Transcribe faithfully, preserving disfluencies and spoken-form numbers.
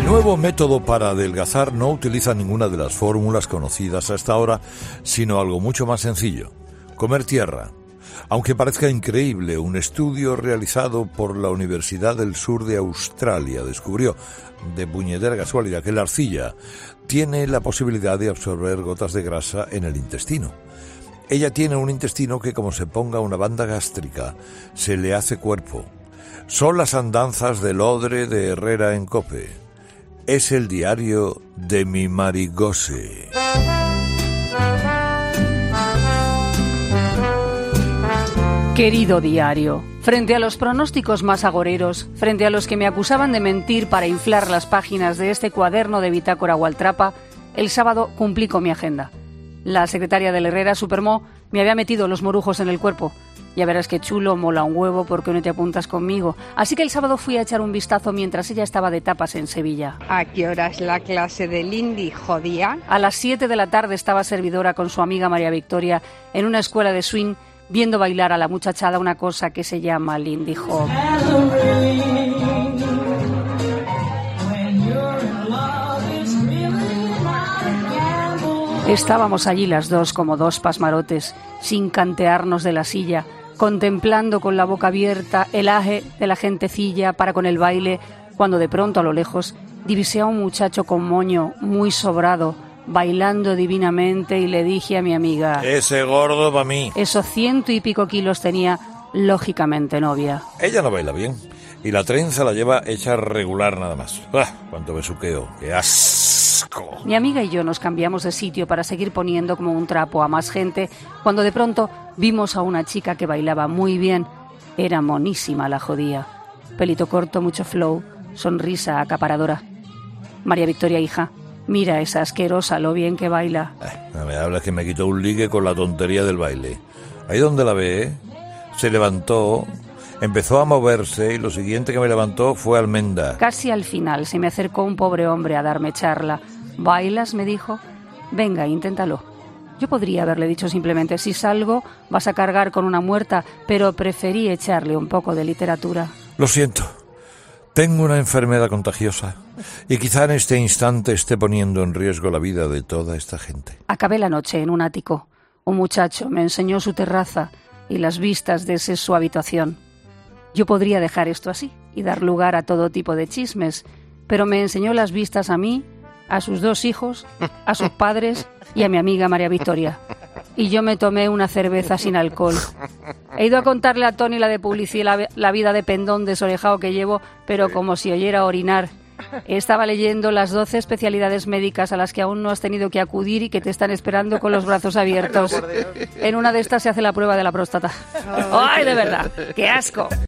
nuevo método para adelgazar no utiliza ninguna de las fórmulas conocidas hasta ahora, sino algo mucho más sencillo: comer tierra. Aunque parezca increíble, un estudio realizado por la Universidad del Sur de Australia descubrió, de puñetera casualidad, que la arcilla tiene la posibilidad de absorber gotas de grasa en el intestino. Ella tiene un intestino que, como se ponga una banda gástrica, se le hace cuerpo. Son las andanzas del odre de Herrera en COPE. Es el diario de mi Marigose. Querido diario, frente a los pronósticos más agoreros, frente a los que me acusaban de mentir para inflar las páginas de este cuaderno de bitácora Waltrapa, el sábado cumplí con mi agenda. La secretaria del Herrera, Supermó, me había metido los morujos en el cuerpo. Ya verás qué chulo, mola un huevo, porque no te apuntas conmigo. Así que el sábado fui a echar un vistazo mientras ella estaba de tapas en Sevilla. ¿A qué hora es la clase de Lindy, jodía? A las siete de la tarde estaba servidora con su amiga María Victoria en una escuela de swing, viendo bailar a la muchachada una cosa que se llama Lindy Hop. Estábamos allí las dos como dos pasmarotes, sin cantearnos de la silla, contemplando con la boca abierta el aje de la gentecilla para con el baile, cuando de pronto a lo lejos divisé a un muchacho con moño muy sobrado, bailando divinamente, y le dije a mi amiga: Ese gordo para mí. Esos ciento y pico kilos tenía, lógicamente novia. Ella no baila bien, y la trenza la lleva hecha regular nada más. ¡Ah! ¡Cuánto besuqueo! ¡Qué asco! Mi amiga y yo nos cambiamos de sitio para seguir poniendo como un trapo a más gente, cuando de pronto vimos a una chica que bailaba muy bien. Era monísima la jodía. Pelito corto, mucho flow, sonrisa acaparadora. María Victoria, hija, mira esa asquerosa lo bien que baila. Eh, no me hables que me quitó un ligue con la tontería del baile. Ahí donde la ve, se levantó, empezó a moverse, y lo siguiente que me levantó fue almenda. Casi al final se me acercó un pobre hombre a darme charla. ¿Bailas?, me dijo. Venga, inténtalo. Yo podría haberle dicho simplemente: si salgo vas a cargar con una muerta, pero preferí echarle un poco de literatura. Lo siento. Tengo una enfermedad contagiosa y quizá en este instante esté poniendo en riesgo la vida de toda esta gente. Acabé la noche en un ático. Un muchacho me enseñó su terraza y las vistas desde su habitación. Yo podría dejar esto así y dar lugar a todo tipo de chismes, pero me enseñó las vistas a mí, a sus dos hijos, a sus padres y a mi amiga María Victoria. Y yo me tomé una cerveza sin alcohol. He ido a contarle a Tony la de publicidad, la, la vida de pendón desorejado que llevo, pero como si oyera orinar. Estaba leyendo las doce especialidades médicas a las que aún no has tenido que acudir y que te están esperando con los brazos abiertos. En una de estas se hace la prueba de la próstata. ¡Ay, de verdad! ¡Qué asco!